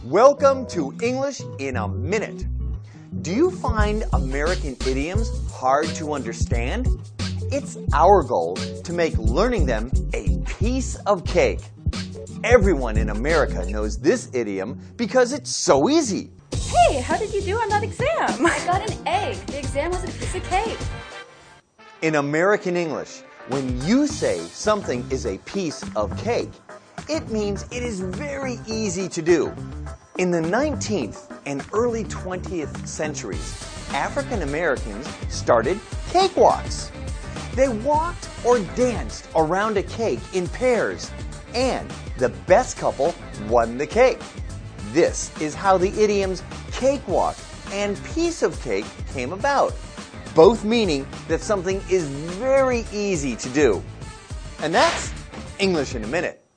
Welcome to English in a Minute. Do you find American idioms hard to understand? It's our goal to make learning them a piece of cake. Everyone in America knows this idiom because it's so easy. Hey, how did you do on that exam? I got an A. The exam was a piece of cake. In American English, when you say something is a piece of cake, it means it is very easy to do. In the 19th and early 20th centuries, African Americans started cakewalks. They walked or danced around a cake in pairs, and the best couple won the cake. This is how the idioms cakewalk and piece of cake came about, both meaning that something is very easy to do. And that's English in a Minute.